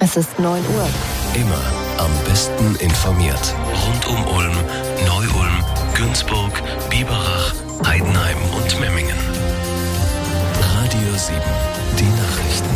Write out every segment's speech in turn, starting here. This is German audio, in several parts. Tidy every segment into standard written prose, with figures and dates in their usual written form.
Es ist 9 Uhr. Immer am besten informiert. Rund um Ulm, Neu-Ulm, Günzburg, Biberach, Heidenheim und Memmingen. Radio 7, die Nachrichten.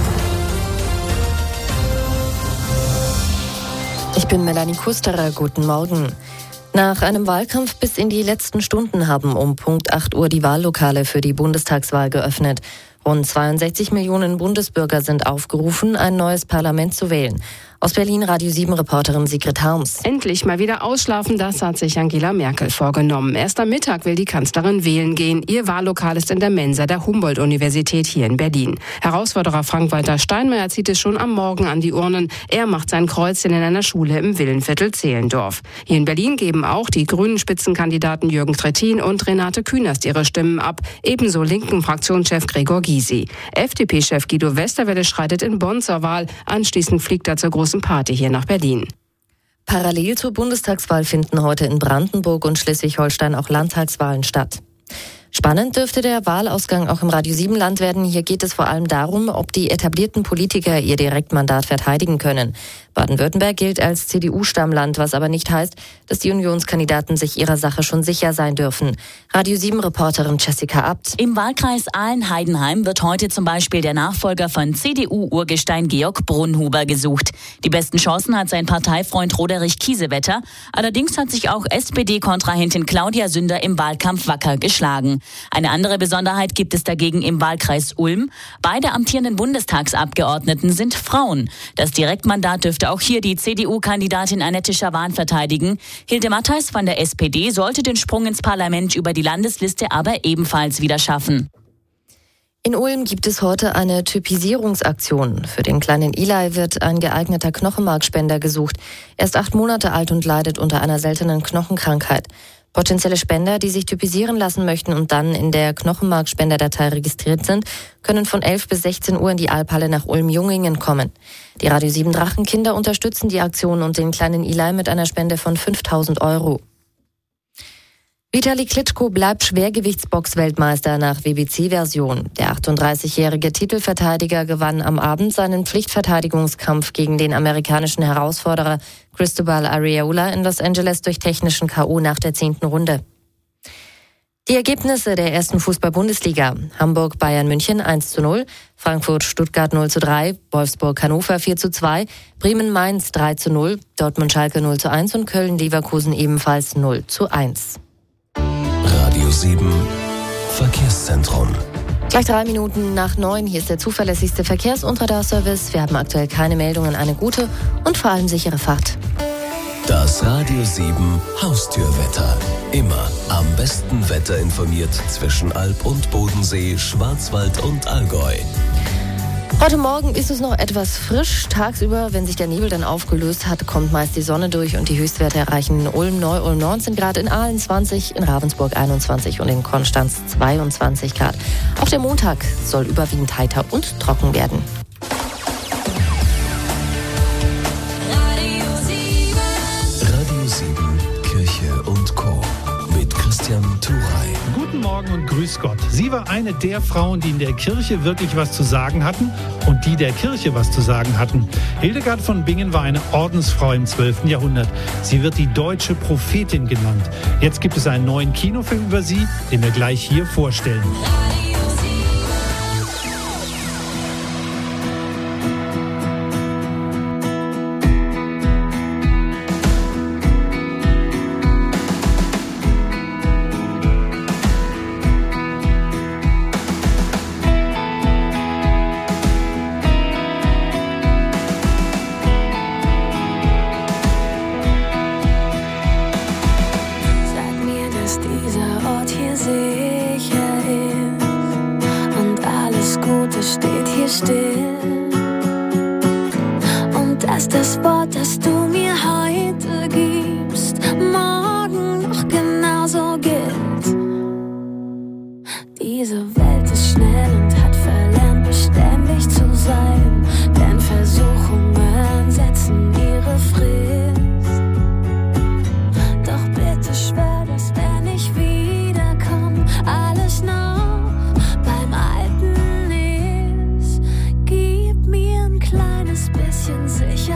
Ich bin Melanie Kusterer, guten Morgen. Nach einem Wahlkampf bis in die letzten Stunden haben um Punkt 8 Uhr die Wahllokale für die Bundestagswahl geöffnet. Rund 62 Millionen Bundesbürger sind aufgerufen, ein neues Parlament zu wählen. Aus Berlin Radio 7-Reporterin Sigrid Harms. Endlich mal wieder ausschlafen, das hat sich Angela Merkel vorgenommen. Erst am Mittag will die Kanzlerin wählen gehen. Ihr Wahllokal ist in der Mensa der Humboldt-Universität hier in Berlin. Herausforderer Frank-Walter Steinmeier zieht es schon am Morgen an die Urnen. Er macht sein Kreuzchen in einer Schule im Villenviertel Zehlendorf. Hier in Berlin geben auch die grünen Spitzenkandidaten Jürgen Trittin und Renate Künast ihre Stimmen ab. Ebenso linken Fraktionschef Gregor Gysi. FDP-Chef Guido Westerwelle schreitet in Bonn zur Wahl. Anschließend fliegt er zur großen Party hier nach Berlin. Parallel zur Bundestagswahl finden heute in Brandenburg und Schleswig-Holstein auch Landtagswahlen statt. Spannend dürfte der Wahlausgang auch im Radio 7 Land werden. Hier geht es vor allem darum, ob die etablierten Politiker ihr Direktmandat verteidigen können. Baden-Württemberg gilt als CDU-Stammland, was aber nicht heißt, dass die Unionskandidaten sich ihrer Sache schon sicher sein dürfen. Radio 7-Reporterin Jessica Abt. Im Wahlkreis Aalen-Heidenheim wird heute zum Beispiel der Nachfolger von CDU-Urgestein Georg Brunhuber gesucht. Die besten Chancen hat sein Parteifreund Roderich Kiesewetter. Allerdings hat sich auch SPD-Kontrahentin Claudia Sünder im Wahlkampf wacker geschlagen. Eine andere Besonderheit gibt es dagegen im Wahlkreis Ulm. Beide amtierenden Bundestagsabgeordneten sind Frauen. Das Direktmandat dürfte auch hier die CDU-Kandidatin Annette Schawan verteidigen. Hilde Mattheis von der SPD sollte den Sprung ins Parlament über die Landesliste aber ebenfalls wieder schaffen. In Ulm gibt es heute eine Typisierungsaktion. Für den kleinen Eli wird ein geeigneter Knochenmarkspender gesucht. Er ist 8 Monate alt und leidet unter einer seltenen Knochenkrankheit. Potenzielle Spender, die sich typisieren lassen möchten und dann in der Knochenmarkspenderdatei registriert sind, können von 11 bis 16 Uhr in die Alphalle nach Ulm-Jungingen kommen. Die Radio 7 Drachenkinder unterstützen die Aktion und den kleinen Eli mit einer Spende von 5.000 €. Vitali Klitschko bleibt Schwergewichtsbox-Weltmeister nach WBC-Version. Der 38-jährige Titelverteidiger gewann am Abend seinen Pflichtverteidigungskampf gegen den amerikanischen Herausforderer Cristobal Arreola in Los Angeles durch technischen K.O. nach der 10. Runde. Die Ergebnisse der ersten Fußball-Bundesliga. Hamburg Bayern München 1:0, Frankfurt Stuttgart 0:3, Wolfsburg Hannover 4:2, Bremen Mainz 3:0, Dortmund Schalke 0:1 und Köln Leverkusen ebenfalls 0:1. Radio 7 Verkehrszentrum. Gleich 3 Minuten nach 9. Hier ist der zuverlässigste Verkehrs- und Radarservice. Wir haben aktuell keine Meldungen. Eine gute und vor allem sichere Fahrt. Das Radio 7 Haustürwetter. Immer am besten Wetter informiert zwischen Alb und Bodensee, Schwarzwald und Allgäu. Heute Morgen ist es noch etwas frisch. Tagsüber, wenn sich der Nebel dann aufgelöst hat, kommt meist die Sonne durch und die Höchstwerte erreichen in Ulm, Neu-Ulm 19 Grad, in Aalen 20, in Ravensburg 21 und in Konstanz 22 Grad. Auch der Montag soll überwiegend heiter und trocken werden. Radio 7 Kirche und Co. mit Christian Turey. Guten Morgen und grüß Gott. Sie war eine der Frauen, die in der Kirche wirklich was zu sagen hatten und die der Kirche was zu sagen hatten. Hildegard von Bingen war eine Ordensfrau im 12. Jahrhundert. Sie wird die deutsche Prophetin genannt. Jetzt gibt es einen neuen Kinofilm über sie, den wir gleich hier vorstellen. Das Wort, das du mir heute gibst, morgen noch genauso gilt. Diese Welt ist schnell und hat verlernt, beständig zu sein, denn Versuchungen setzen ihre Frist. Doch bitte schwör, dass wenn ich wiederkomm, alles noch beim Alten ist. Gib mir ein kleines bisschen Sicherheit.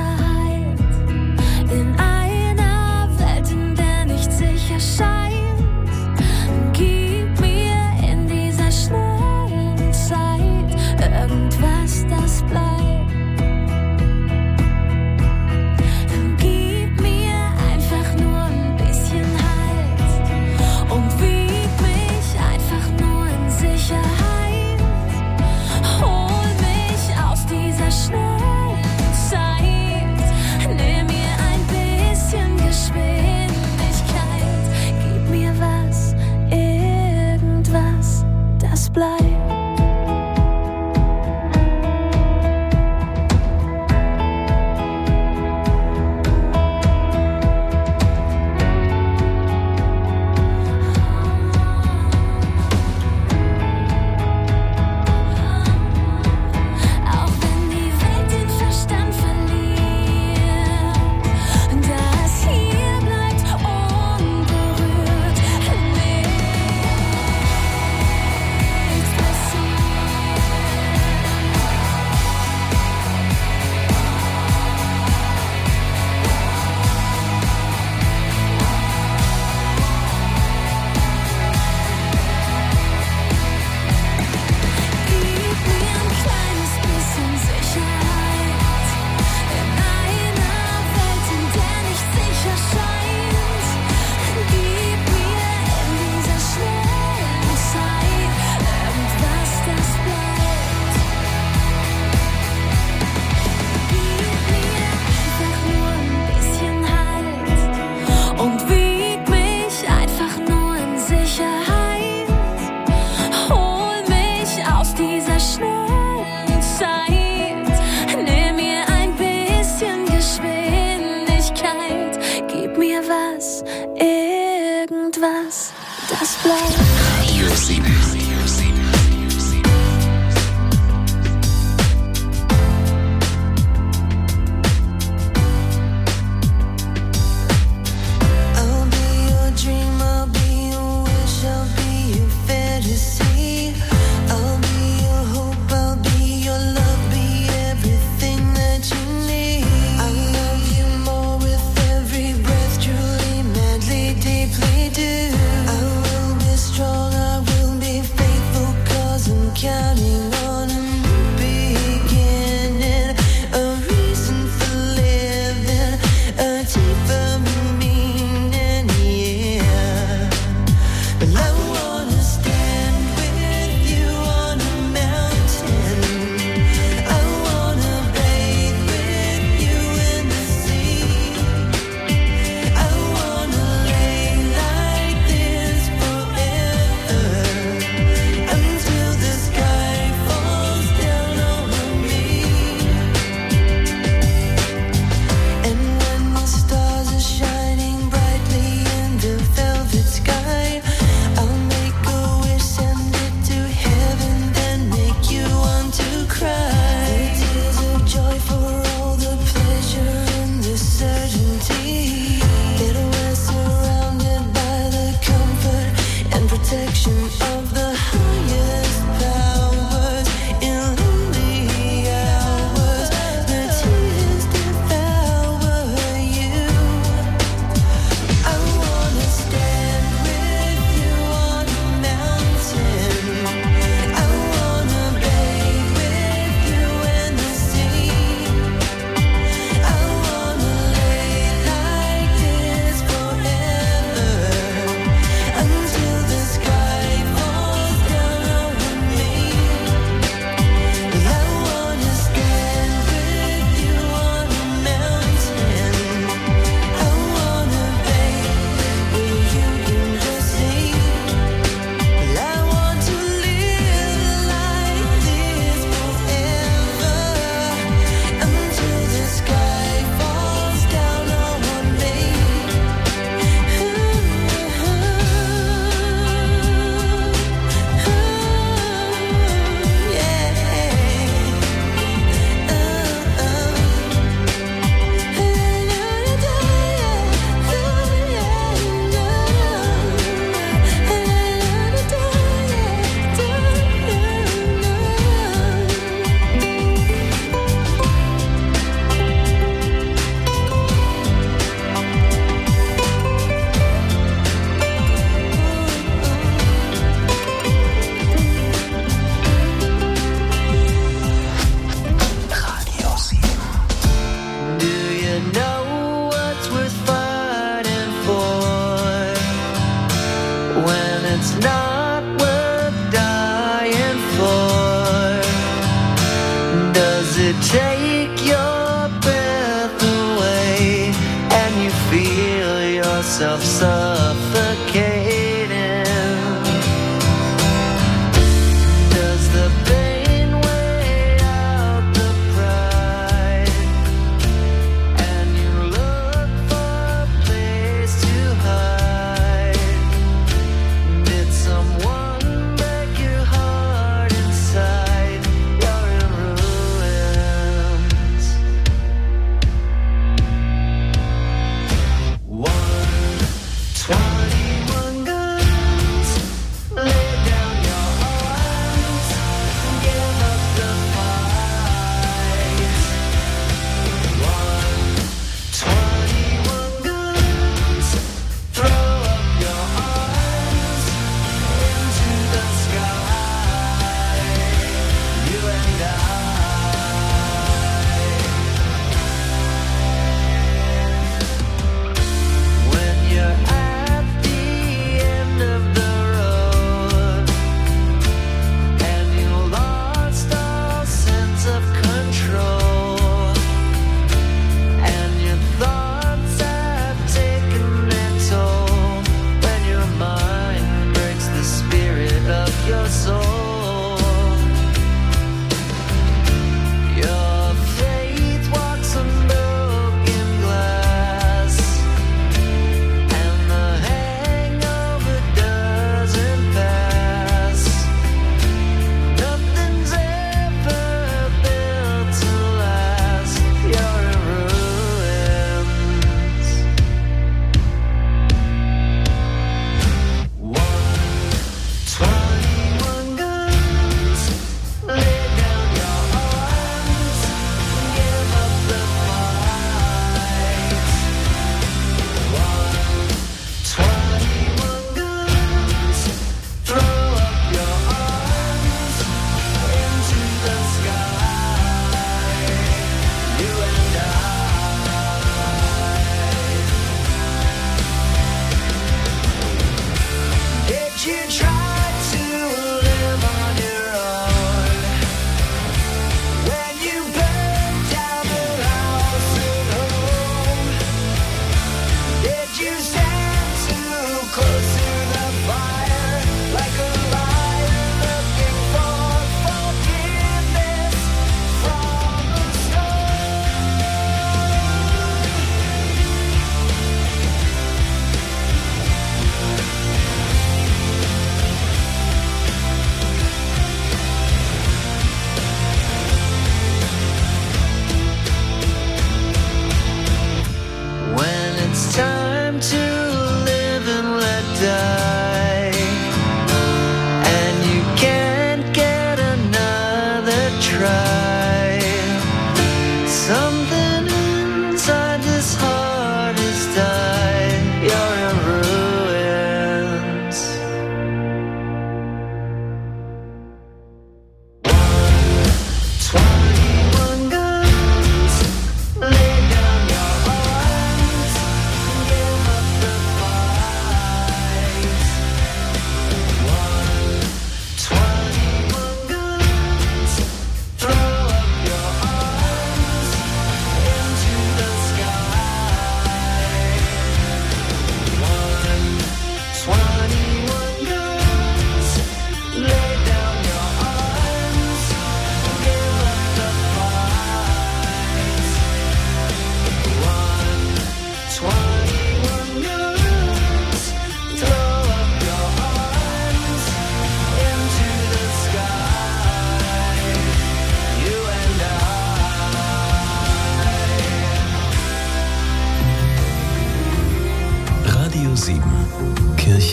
irgendwas, das bleibt. Radio 7.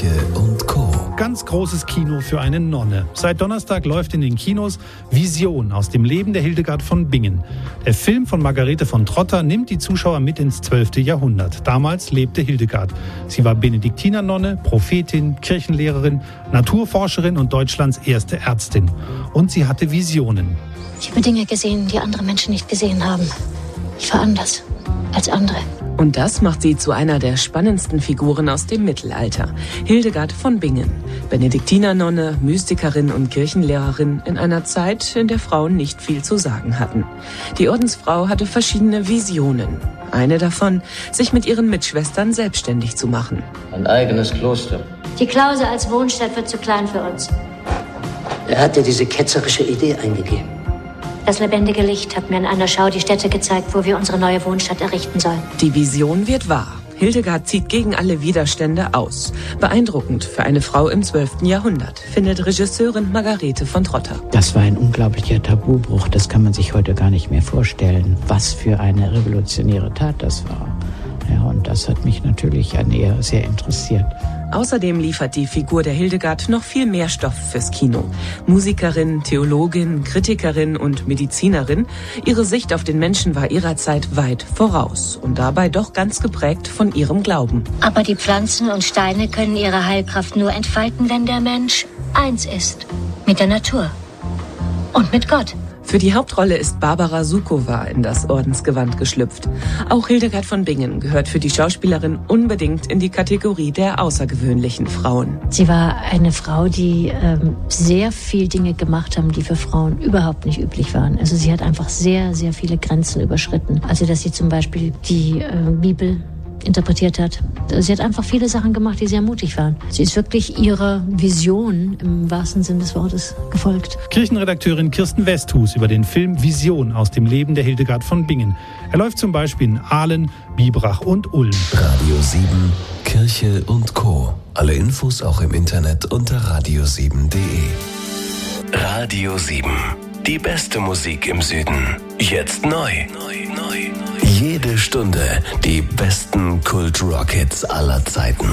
Kirche und Co. Ganz großes Kino für eine Nonne. Seit Donnerstag läuft in den Kinos Vision aus dem Leben der Hildegard von Bingen. Der Film von Margarete von Trotter nimmt die Zuschauer mit ins 12. Jahrhundert. Damals lebte Hildegard. Sie war Benediktinernonne, Prophetin, Kirchenlehrerin, Naturforscherin und Deutschlands erste Ärztin. Und sie hatte Visionen. Ich habe Dinge gesehen, die andere Menschen nicht gesehen haben. Ich war anders als andere. Und das macht sie zu einer der spannendsten Figuren aus dem Mittelalter. Hildegard von Bingen, Benediktinernonne, Mystikerin und Kirchenlehrerin in einer Zeit, in der Frauen nicht viel zu sagen hatten. Die Ordensfrau hatte verschiedene Visionen. Eine davon, sich mit ihren Mitschwestern selbstständig zu machen. Ein eigenes Kloster. Die Klause als Wohnstatt wird zu klein für uns. Er hat dir diese ketzerische Idee eingegeben. Das lebendige Licht hat mir in einer Schau die Stätte gezeigt, wo wir unsere neue Wohnstadt errichten sollen. Die Vision wird wahr. Hildegard zieht gegen alle Widerstände aus. Beeindruckend für eine Frau im 12. Jahrhundert, findet Regisseurin Margarete von Trotter. Das war ein unglaublicher Tabubruch. Das kann man sich heute gar nicht mehr vorstellen, was für eine revolutionäre Tat das war. Ja, und das hat mich natürlich an ihr sehr interessiert. Außerdem liefert die Figur der Hildegard noch viel mehr Stoff fürs Kino. Musikerin, Theologin, Kritikerin und Medizinerin. Ihre Sicht auf den Menschen war ihrer Zeit weit voraus und dabei doch ganz geprägt von ihrem Glauben. Aber die Pflanzen und Steine können ihre Heilkraft nur entfalten, wenn der Mensch eins ist. Mit der Natur. Und mit Gott. Für die Hauptrolle ist Barbara Sukowa in das Ordensgewand geschlüpft. Auch Hildegard von Bingen gehört für die Schauspielerin unbedingt in die Kategorie der außergewöhnlichen Frauen. Sie war eine Frau, die sehr viel Dinge gemacht haben, die für Frauen überhaupt nicht üblich waren. Also sie hat einfach sehr, sehr viele Grenzen überschritten. Also dass sie zum Beispiel die Bibel interpretiert hat. Sie hat einfach viele Sachen gemacht, die sehr mutig waren. Sie ist wirklich ihrer Vision im wahrsten Sinn des Wortes gefolgt. Kirchenredakteurin Kirsten Westhus über den Film Vision aus dem Leben der Hildegard von Bingen. Er läuft zum Beispiel in Aalen, Biberach und Ulm. Radio 7, Kirche und Co. Alle Infos auch im Internet unter radio7.de. Radio 7. Die beste Musik im Süden. Jetzt neu. Jede Stunde die besten Kult-Rock-Hits aller Zeiten.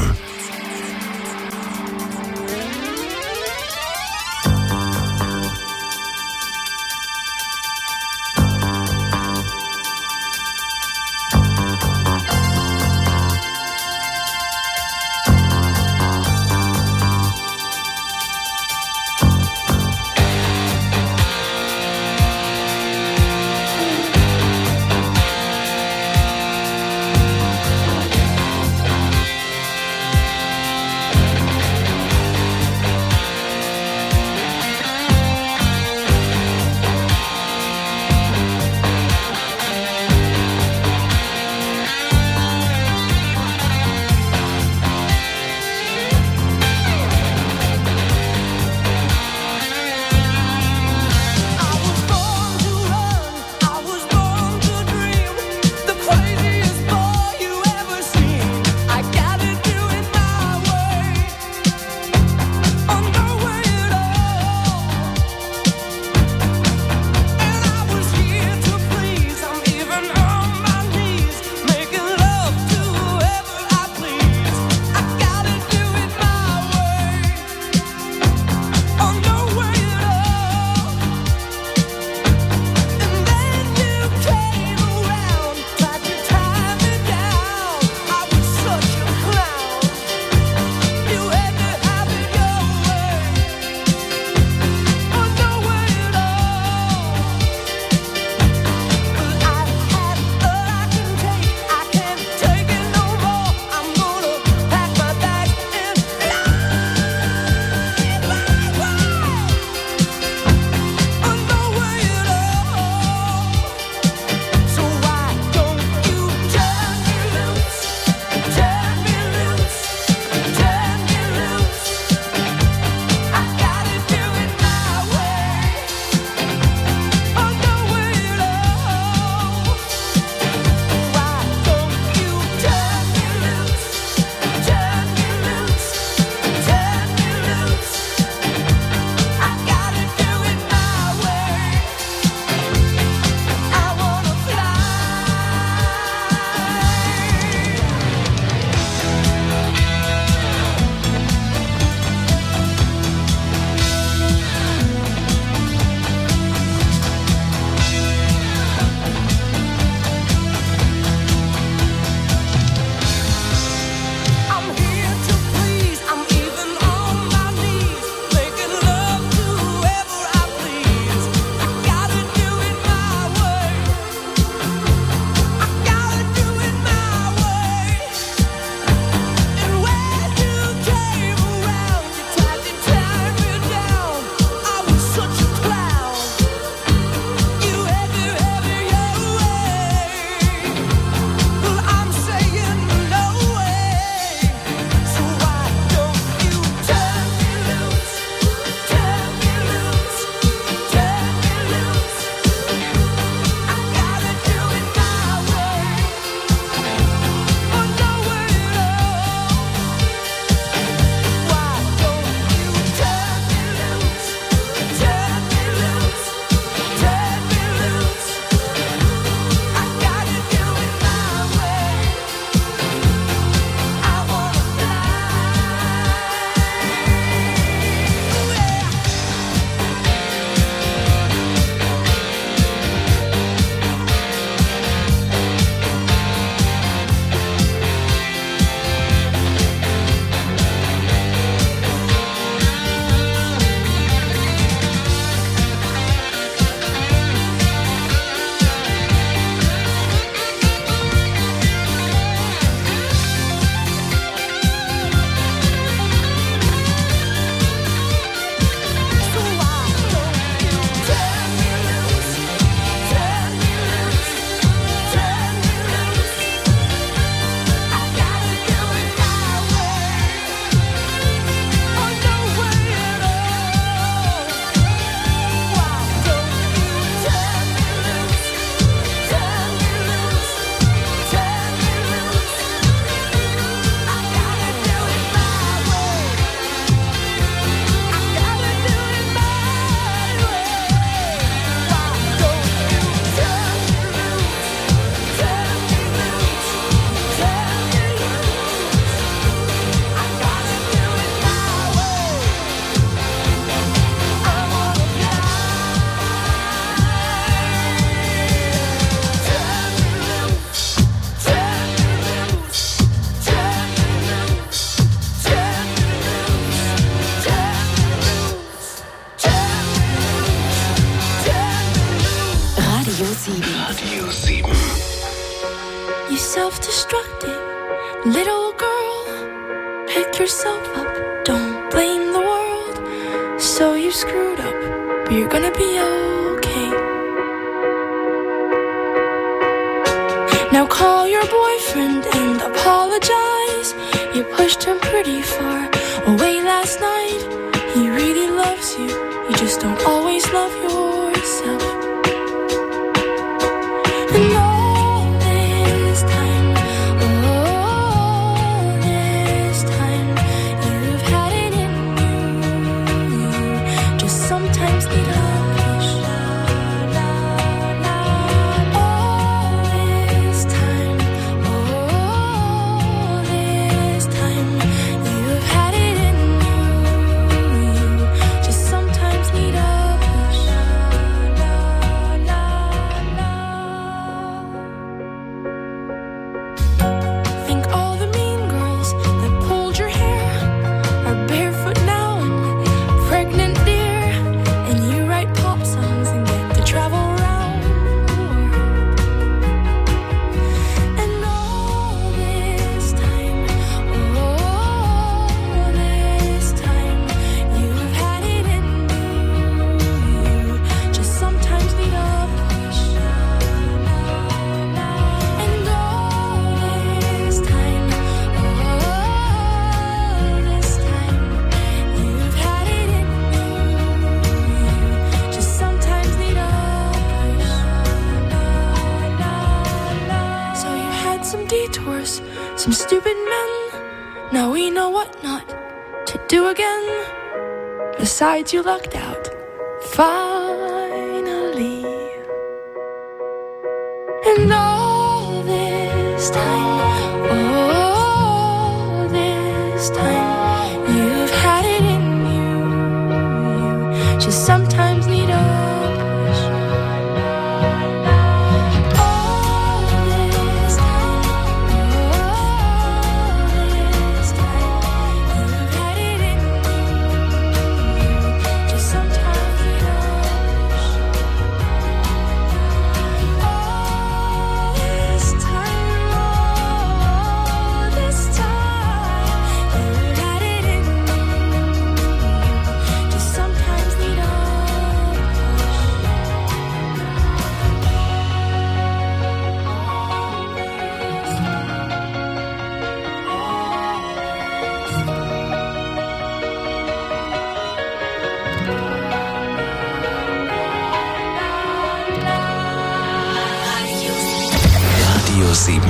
deconstructed. Little girl, pick yourself up, don't blame the world. So you screwed up, but you're gonna be okay. Now call your boyfriend and apologize. You pushed him pretty far away last night. He really loves you, you just don't always love yourself. And all this time, you've had it in you. You just sometimes need a push. All this time, you've had it in you. You just sometimes need a push. Think all the mean girls that pulled your hair are barefoot now and pregnant, dear. And you write pop songs and get to travel around the world. And all this time, you've had it in you. You just sometimes need a push. And all this time, you've had it in you. Just sometimes need a push. So you had some detours, some stupid men. Now we know what not to do again. Besides, you lucked out. Finally. And all this time, you've had it in you. You just sometimes need a push. All this time, you've had it in you. Just sometimes need a push. All this time, you've had it in you. Just sometimes need a Radio 7.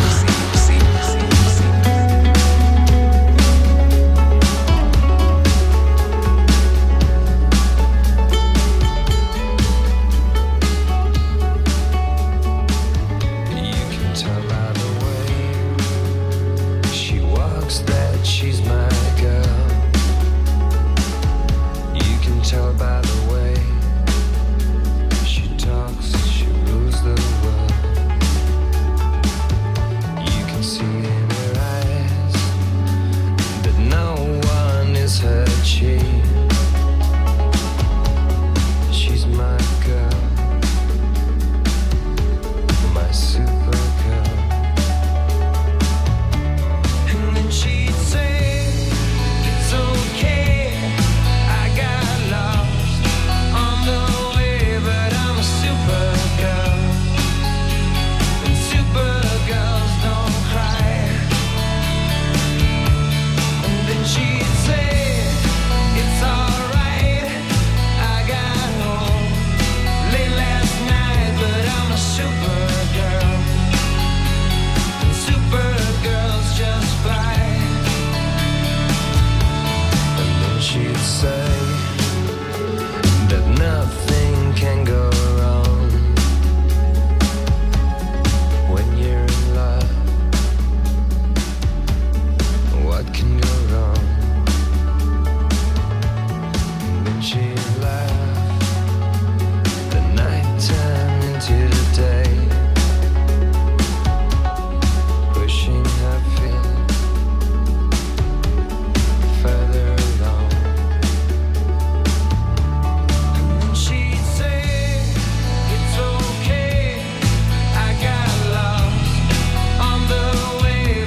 away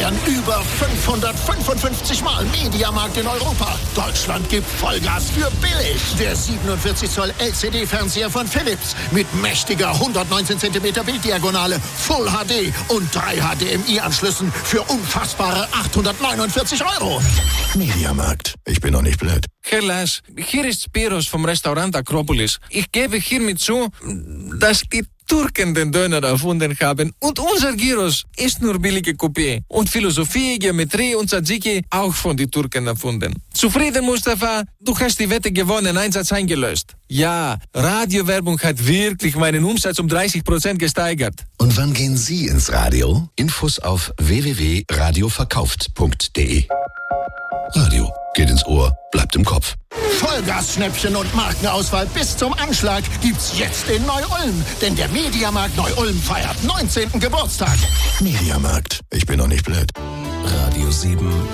feiern über 555 Mal Mediamarkt in Europa. Deutschland gibt Vollgas für billig. Der 47 Zoll LCD-Fernseher von Philips mit mächtiger 119 cm Bilddiagonale, Full HD und 3 HDMI-Anschlüssen für unfassbare 849 €. Mediamarkt. Ich bin noch nicht blöd. Herr Lars, hier ist Spiros vom Restaurant Akropolis. Ich gebe hiermit zu, dass die Türken den Döner erfunden haben und unser Gyros ist nur billige Kopie. Und Philosophie, Geometrie und Tzatziki auch von den Türken erfunden. Zufrieden, Mustafa? Du hast die Wette gewonnen, Einsatz eingelöst. Ja, Radiowerbung hat wirklich meinen Umsatz um 30% gesteigert. Und wann gehen Sie ins Radio? Infos auf www.radioverkauft.de. Radio geht ins Ohr, bleibt im Kopf. Vollgas-Schnäppchen und Markenauswahl bis zum Anschlag gibt's jetzt in Neu-Ulm. Denn der Mediamarkt Neu-Ulm feiert 19. Geburtstag. Mediamarkt. Ich bin noch nicht blöd. Radio 7